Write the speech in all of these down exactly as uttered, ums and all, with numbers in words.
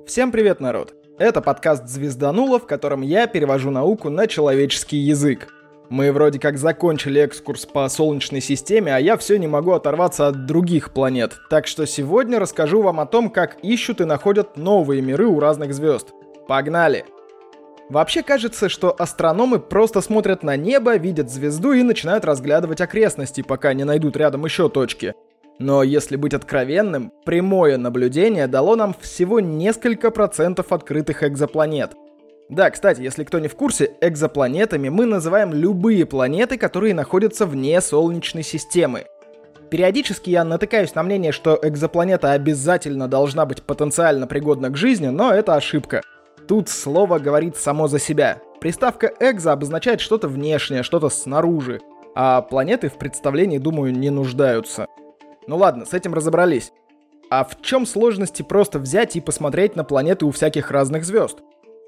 Всем привет, народ! Это подкаст «Звездануло», в котором я перевожу науку на человеческий язык. Мы вроде как закончили экскурс по Солнечной системе, а я все не могу оторваться от других планет. Так что сегодня расскажу вам о том, как ищут и находят новые миры у разных звезд. Погнали! Вообще кажется, что астрономы просто смотрят на небо, видят звезду и начинают разглядывать окрестности, пока не найдут рядом еще точки. Но если быть откровенным, прямое наблюдение дало нам всего несколько процентов открытых экзопланет. Да, кстати, если кто не в курсе, экзопланетами мы называем любые планеты, которые находятся вне Солнечной системы. Периодически я натыкаюсь на мнение, что экзопланета обязательно должна быть потенциально пригодна к жизни, но это ошибка. Тут слово говорит само за себя. Приставка «экзо» обозначает что-то внешнее, что-то снаружи, а планеты в представлении, думаю, не нуждаются. Ну ладно, с этим разобрались. А в чем сложности просто взять и посмотреть на планеты у всяких разных звезд?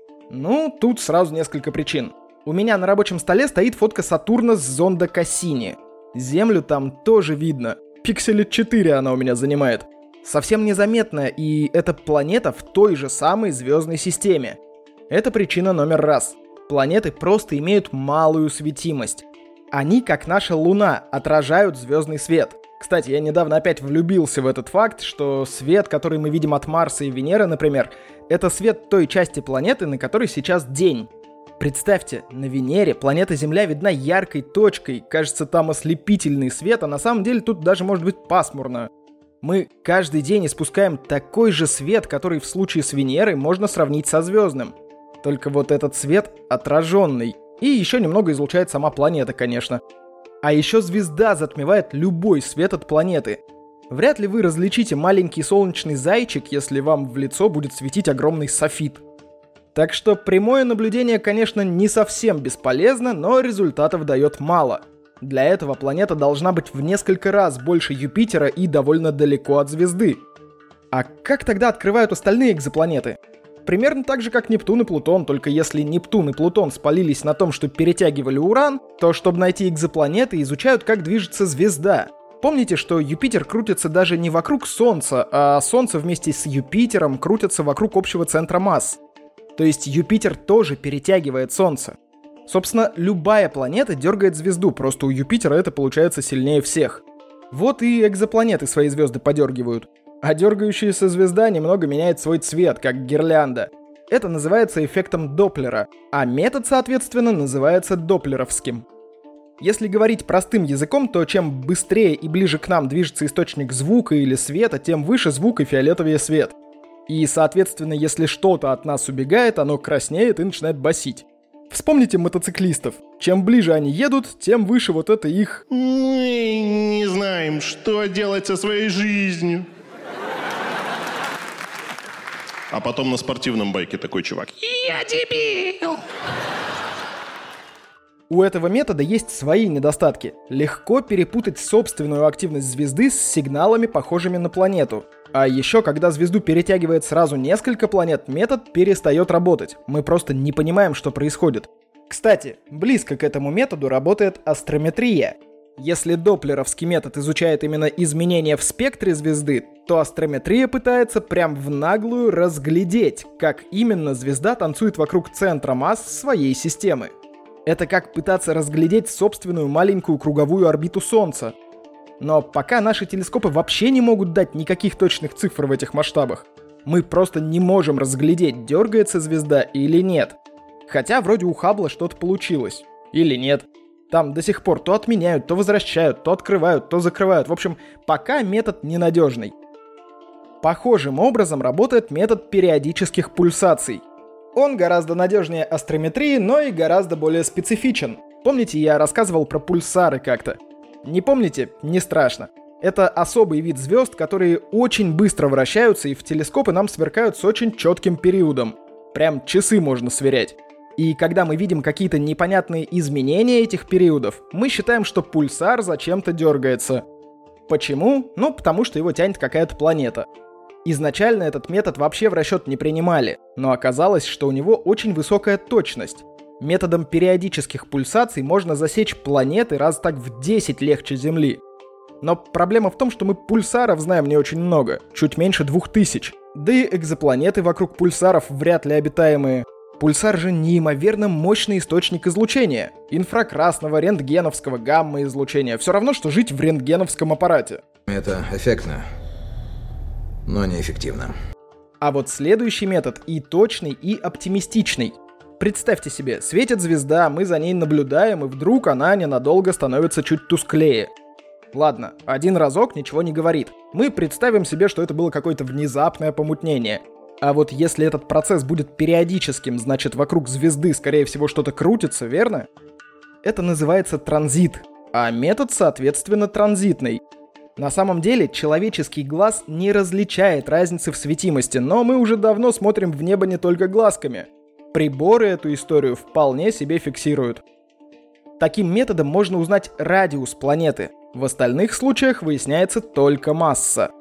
Ну, тут сразу несколько причин. У меня на рабочем столе стоит фотка Сатурна с зонда Кассини. Землю там тоже видно. Пикселя четыре она у меня занимает. Совсем незаметная, и эта планета в той же самой звездной системе. Это причина номер раз. Планеты просто имеют малую светимость. Они, как наша Луна, отражают звездный свет. Кстати, я недавно опять влюбился в этот факт, что свет, который мы видим от Марса и Венеры, например, это свет той части планеты, на которой сейчас день. Представьте, на Венере планета Земля видна яркой точкой, кажется, там ослепительный свет, а на самом деле тут даже может быть пасмурно. Мы каждый день испускаем такой же свет, который в случае с Венерой можно сравнить со звездным. Только вот этот свет отраженный. И еще немного излучает сама планета, конечно. А еще звезда затмевает любой свет от планеты. Вряд ли вы различите маленький солнечный зайчик, если вам в лицо будет светить огромный софит. Так что прямое наблюдение, конечно, не совсем бесполезно, но результатов дает мало. Для этого планета должна быть в несколько раз больше Юпитера и довольно далеко от звезды. А как тогда открывают остальные экзопланеты? Примерно так же, как Нептун и Плутон, только если Нептун и Плутон спалились на том, что перетягивали уран, то, чтобы найти экзопланеты, изучают, как движется звезда. Помните, что Юпитер крутится даже не вокруг Солнца, а Солнце вместе с Юпитером крутится вокруг общего центра масс. То есть Юпитер тоже перетягивает Солнце. Собственно, любая планета дергает звезду, просто у Юпитера это получается сильнее всех. Вот и экзопланеты свои звезды подергивают. А дергающаяся звезда немного меняет свой цвет, как гирлянда. Это называется эффектом Доплера, а метод, соответственно, называется доплеровским. Если говорить простым языком, то чем быстрее и ближе к нам движется источник звука или света, тем выше звук и фиолетовее свет. И, соответственно, если что-то от нас убегает, оно краснеет и начинает басить. Вспомните мотоциклистов. Чем ближе они едут, тем выше вот это их... Мы не знаем, что делать со своей жизнью. А потом на спортивном байке такой чувак: «Я дебил!» У этого метода есть свои недостатки. Легко перепутать собственную активность звезды с сигналами, похожими на планету. А еще, когда звезду перетягивает сразу несколько планет, метод перестает работать. Мы просто не понимаем, что происходит. Кстати, близко к этому методу работает астрометрия. Если доплеровский метод изучает именно изменения в спектре звезды, то астрометрия пытается прям в наглую разглядеть, как именно звезда танцует вокруг центра масс своей системы. Это как пытаться разглядеть собственную маленькую круговую орбиту Солнца. Но пока наши телескопы вообще не могут дать никаких точных цифр в этих масштабах. Мы просто не можем разглядеть, дергается звезда или нет. Хотя вроде у Хаббла что-то получилось. Или нет. Там до сих пор то отменяют, то возвращают, то открывают, то закрывают. В общем, пока метод ненадежный. Похожим образом работает метод периодических пульсаций. Он гораздо надежнее астрометрии, но и гораздо более специфичен. Помните, я рассказывал про пульсары как-то? Не помните? Не страшно. Это особый вид звезд, которые очень быстро вращаются и в телескопы нам сверкают с очень четким периодом. Прям часы можно сверять. И когда мы видим какие-то непонятные изменения этих периодов, мы считаем, что пульсар зачем-то дергается. Почему? Ну, потому что его тянет какая-то планета. Изначально этот метод вообще в расчет не принимали, но оказалось, что у него очень высокая точность. Методом периодических пульсаций можно засечь планеты раз так в десять легче Земли. Но проблема в том, что мы пульсаров знаем не очень много, чуть меньше двух тысяч. Да и экзопланеты вокруг пульсаров вряд ли обитаемые. Пульсар же неимоверно мощный источник излучения. Инфракрасного, рентгеновского, гамма-излучения. Все равно, что жить в рентгеновском аппарате. Это эффектно, но неэффективно. А вот следующий метод и точный, и оптимистичный. Представьте себе, светит звезда, мы за ней наблюдаем, и вдруг она ненадолго становится чуть тусклее. Ладно, один разок ничего не говорит. Мы представим себе, что это было какое-то внезапное помутнение. А вот если этот процесс будет периодическим, значит вокруг звезды, скорее всего, что-то крутится, верно? Это называется транзит, а метод, соответственно, транзитный. На самом деле, человеческий глаз не различает разницы в светимости, но мы уже давно смотрим в небо не только глазками. Приборы эту историю вполне себе фиксируют. Таким методом можно узнать радиус планеты. В остальных случаях выясняется только масса.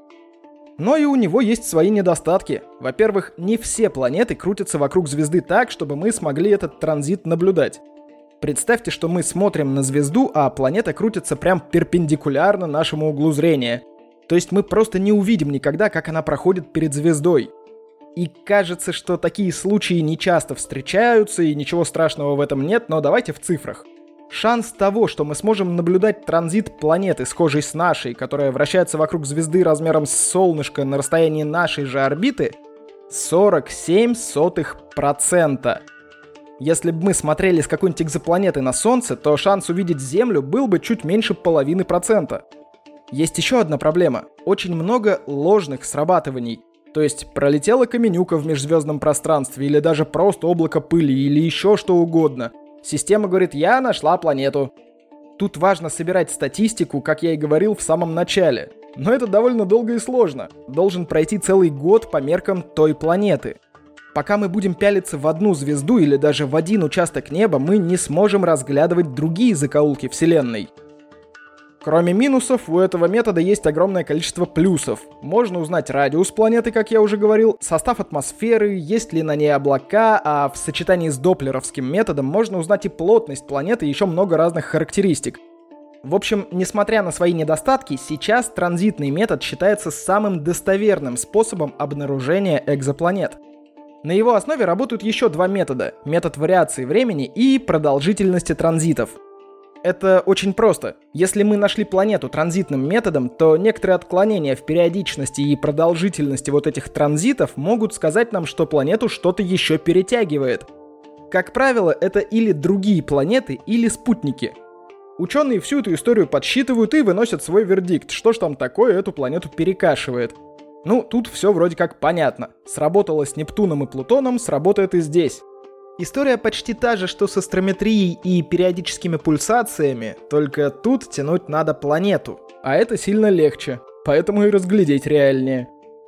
Но и у него есть свои недостатки. Во-первых, не все планеты крутятся вокруг звезды так, чтобы мы смогли этот транзит наблюдать. Представьте, что мы смотрим на звезду, а планета крутится прям перпендикулярно нашему углу зрения. То есть мы просто не увидим никогда, как она проходит перед звездой. И кажется, что такие случаи не часто встречаются, и ничего страшного в этом нет, но давайте в цифрах. Шанс того, что мы сможем наблюдать транзит планеты, схожей с нашей, которая вращается вокруг звезды размером с солнышко на расстоянии нашей же орбиты, сорок семь сотых процента. Если бы мы смотрели с какой-нибудь экзопланеты на Солнце, то шанс увидеть Землю был бы чуть меньше половины процента. Есть еще одна проблема. Очень много ложных срабатываний. То есть пролетела каменюка в межзвездном пространстве, или даже просто облако пыли, или еще что угодно. Система говорит: я нашла планету. Тут важно собирать статистику, как я и говорил в самом начале. Но это довольно долго и сложно. Должен пройти целый год по меркам той планеты. Пока мы будем пялиться в одну звезду или даже в один участок неба, мы не сможем разглядывать другие закоулки Вселенной. Кроме минусов, у этого метода есть огромное количество плюсов. Можно узнать радиус планеты, как я уже говорил, состав атмосферы, есть ли на ней облака, а в сочетании с доплеровским методом можно узнать и плотность планеты, и еще много разных характеристик. В общем, несмотря на свои недостатки, сейчас транзитный метод считается самым достоверным способом обнаружения экзопланет. На его основе работают еще два метода – метод вариации времени и продолжительности транзитов. Это очень просто. Если мы нашли планету транзитным методом, то некоторые отклонения в периодичности и продолжительности вот этих транзитов могут сказать нам, что планету что-то еще перетягивает. Как правило, это или другие планеты, или спутники. Ученые всю эту историю подсчитывают и выносят свой вердикт, что ж там такое эту планету перекашивает. Ну, тут все вроде как понятно. Сработало с Нептуном и Плутоном, сработает и здесь. История почти та же, что с астрометрией и периодическими пульсациями, только тут тянуть надо планету, а это сильно легче, поэтому и разглядеть реальнее.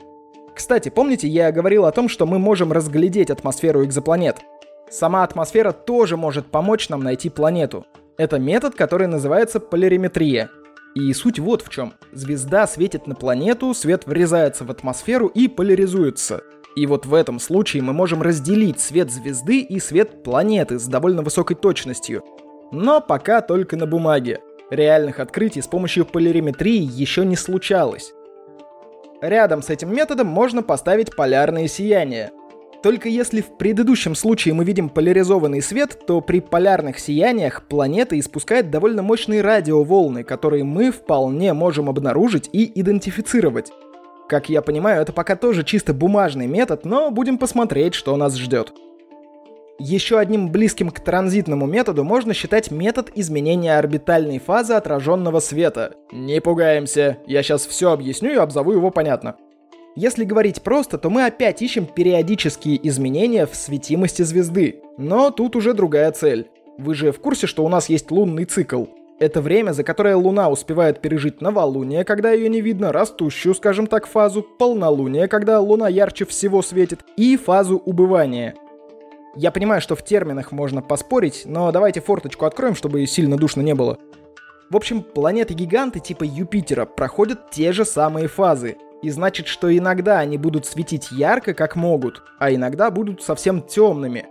Кстати, помните, я говорил о том, что мы можем разглядеть атмосферу экзопланет? Сама атмосфера тоже может помочь нам найти планету. Это метод, который называется полариметрия. И суть вот в чем. Звезда светит на планету, свет врезается в атмосферу и поляризуется. И вот в этом случае мы можем разделить свет звезды и свет планеты с довольно высокой точностью. Но пока только на бумаге. Реальных открытий с помощью полариметрии еще не случалось. Рядом с этим методом можно поставить полярные сияния. Только если в предыдущем случае мы видим поляризованный свет, то при полярных сияниях планета испускает довольно мощные радиоволны, которые мы вполне можем обнаружить и идентифицировать. Как я понимаю, это пока тоже чисто бумажный метод, но будем посмотреть, что нас ждет. Еще одним близким к транзитному методу можно считать метод изменения орбитальной фазы отраженного света. Не пугаемся, я сейчас все объясню и обзову его понятно. Если говорить просто, то мы опять ищем периодические изменения в светимости звезды. Но тут уже другая цель. Вы же в курсе, что у нас есть лунный цикл? Это время, за которое Луна успевает пережить новолуние, когда ее не видно, растущую, скажем так, фазу, полнолуние, когда Луна ярче всего светит, и фазу убывания. Я понимаю, что в терминах можно поспорить, но давайте форточку откроем, чтобы сильно душно не было. В общем, планеты-гиганты типа Юпитера проходят те же самые фазы. И значит, что иногда они будут светить ярко, как могут, а иногда будут совсем темными.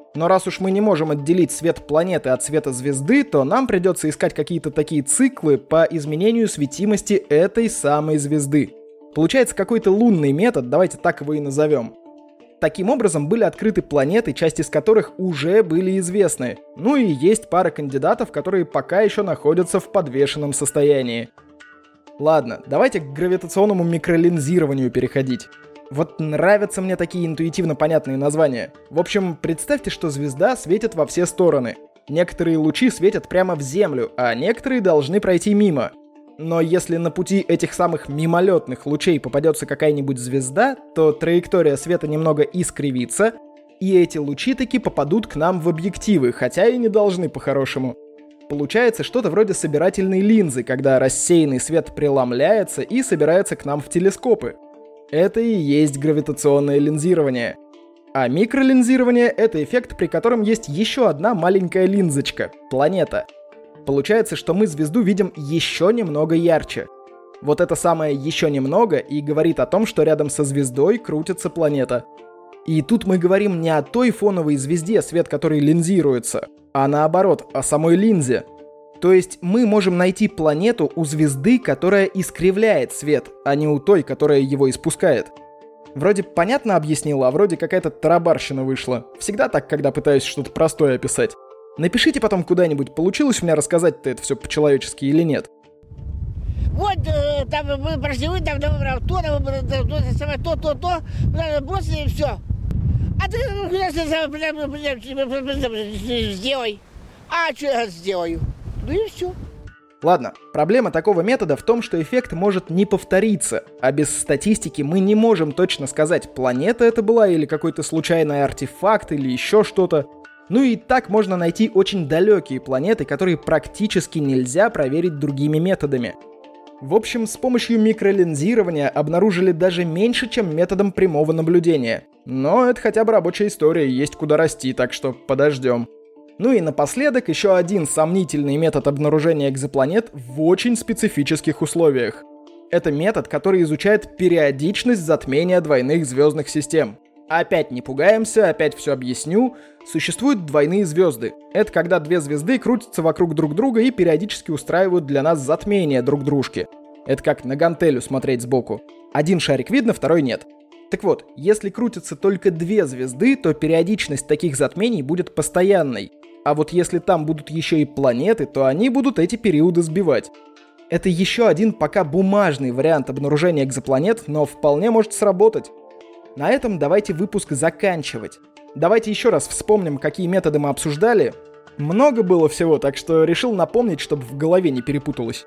Но раз уж мы не можем отделить свет планеты от света звезды, то нам придется искать какие-то такие циклы по изменению светимости этой самой звезды. Получается какой-то лунный метод, давайте так его и назовем. Таким образом, были открыты планеты, части из которых уже были известны. Ну и есть пара кандидатов, которые пока еще находятся в подвешенном состоянии. Ладно, давайте к гравитационному микролинзированию переходить. Вот нравятся мне такие интуитивно понятные названия. В общем, представьте, что звезда светит во все стороны. Некоторые лучи светят прямо в Землю, а некоторые должны пройти мимо. Но если на пути этих самых мимолетных лучей попадется какая-нибудь звезда, то траектория света немного искривится, и эти лучи таки попадут к нам в объективы, хотя и не должны по-хорошему. Получается что-то вроде собирательной линзы, когда рассеянный свет преломляется и собирается к нам в телескопы. Это и есть гравитационное линзирование. А микролинзирование — это эффект, при котором есть еще одна маленькая линзочка — планета. Получается, что мы звезду видим еще немного ярче. Вот это самое «еще немного» и говорит о том, что рядом со звездой крутится планета. И тут мы говорим не о той фоновой звезде, свет которой линзируется, а наоборот, о самой линзе. То есть мы можем найти планету у звезды, которая искривляет свет, а не у той, которая его испускает. Вроде понятно объяснила, а вроде какая-то тарабарщина вышла. Всегда так, когда пытаюсь что-то простое описать. Напишите потом куда-нибудь, получилось у меня рассказать-то это все по-человечески или нет. Вот э, там мы прошли, вы там, там, то, там, то, то, то, то, бросили и все. А ты сделай. А что я сделаю? Ну и все. Ладно, проблема такого метода в том, что эффект может не повториться, а без статистики мы не можем точно сказать, планета это была или какой-то случайный артефакт или еще что-то. Ну и так можно найти очень далекие планеты, которые практически нельзя проверить другими методами. В общем, с помощью микролинзирования обнаружили даже меньше, чем методом прямого наблюдения. Но это хотя бы рабочая история, есть куда расти, так что подождем. Ну и напоследок еще один сомнительный метод обнаружения экзопланет в очень специфических условиях. Это метод, который изучает периодичность затмения двойных звездных систем. Опять не пугаемся, опять все объясню. Существуют двойные звезды. Это когда две звезды крутятся вокруг друг друга и периодически устраивают для нас затмение друг дружки. Это как на гантелю смотреть сбоку. Один шарик видно, второй нет. Так вот, если крутятся только две звезды, то периодичность таких затмений будет постоянной. А вот если там будут еще и планеты, то они будут эти периоды сбивать. Это еще один пока бумажный вариант обнаружения экзопланет, но вполне может сработать. На этом давайте выпуск заканчивать. Давайте еще раз вспомним, какие методы мы обсуждали. Много было всего, так что решил напомнить, чтобы в голове не перепуталось.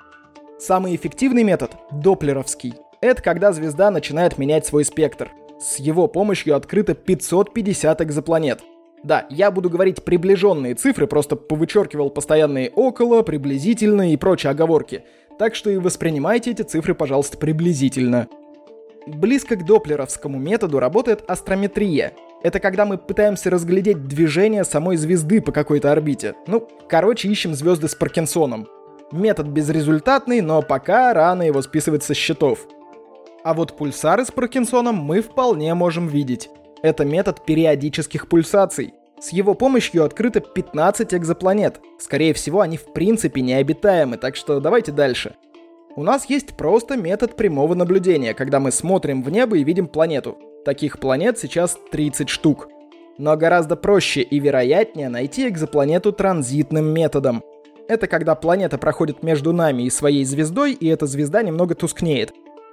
Самый эффективный метод — доплеровский. Это когда звезда начинает менять свой спектр. С его помощью открыто пятьсот пятьдесят экзопланет. Да, я буду говорить приближенные цифры, просто повычеркивал постоянные около, приблизительно и прочие оговорки. Так что и воспринимайте эти цифры, пожалуйста, приблизительно. Близко к доплеровскому методу работает астрометрия. Это когда мы пытаемся разглядеть движение самой звезды по какой-то орбите. Ну, короче, ищем звезды с Паркинсоном. Метод безрезультатный, но пока рано его списывать со счетов. А вот пульсары с Паркинсоном мы вполне можем видеть. Это метод периодических пульсаций. С его помощью открыто пятнадцать экзопланет. Скорее всего, они в принципе необитаемы, так что давайте дальше. У нас есть просто метод прямого наблюдения, когда мы смотрим в небо и видим планету. Таких планет сейчас тридцать штук. Но гораздо проще и вероятнее найти экзопланету транзитным методом. Это когда планета проходит между нами и своей звездой, и эта звезда немного тускнеет.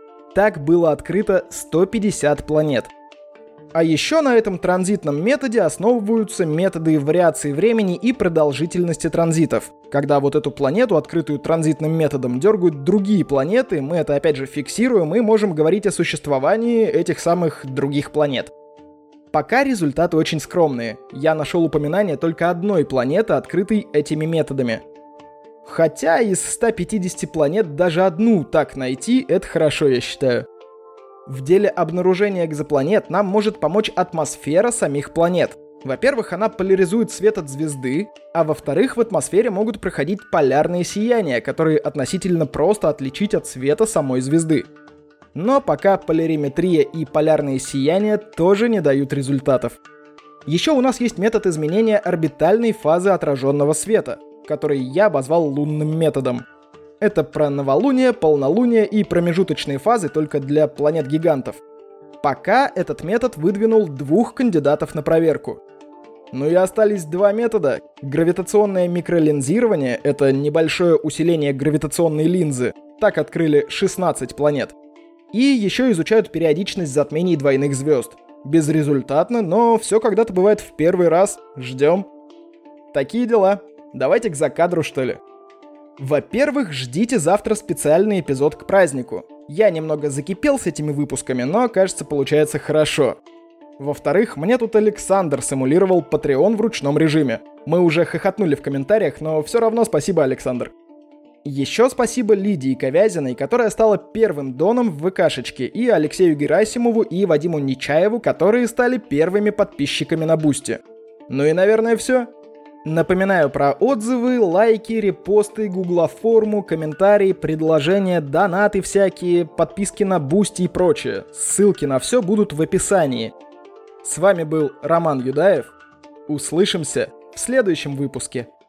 Так было открыто сто пятьдесят планет. А еще на этом транзитном методе основываются методы вариации времени и продолжительности транзитов. Когда вот эту планету, открытую транзитным методом, дергают другие планеты, мы это опять же фиксируем и можем говорить о существовании этих самых других планет. Пока результаты очень скромные. Я нашел упоминание только одной планеты, открытой этими методами. Хотя из ста пятидесяти планет даже одну так найти — это хорошо, я считаю. В деле обнаружения экзопланет нам может помочь атмосфера самих планет. Во-первых, она поляризует свет от звезды, а во-вторых, в атмосфере могут проходить полярные сияния, которые относительно просто отличить от света самой звезды. Но пока полариметрия и полярные сияния тоже не дают результатов. Еще у нас есть метод изменения орбитальной фазы отраженного света, который я обозвал лунным методом. Это про новолуние, полнолуние и промежуточные фазы только для планет-гигантов. Пока этот метод выдвинул двух кандидатов на проверку. Ну и остались два метода. Гравитационное микролинзирование — это небольшое усиление гравитационной линзы. Так открыли шестнадцать планет. И еще изучают периодичность затмений двойных звезд. Безрезультатно, но все когда-то бывает в первый раз. Ждем. Такие дела. Давайте к закадру, что ли. Во-первых, ждите завтра специальный эпизод к празднику. Я немного закипел с этими выпусками, но, кажется, получается хорошо. Во-вторых, мне тут Александр симулировал Patreon в ручном режиме. Мы уже хохотнули в комментариях, но все равно спасибо, Александр. Еще спасибо Лидии Ковязиной, которая стала первым доном в ВКшечке, и Алексею Герасимову и Вадиму Нечаеву, которые стали первыми подписчиками на Бусти. Ну и, наверное, все. Напоминаю про отзывы, лайки, репосты, гуглоформу, комментарии, предложения, донаты всякие, подписки на Бусти и прочее. Ссылки на все будут в описании. С вами был Роман Юдаев. Услышимся в следующем выпуске.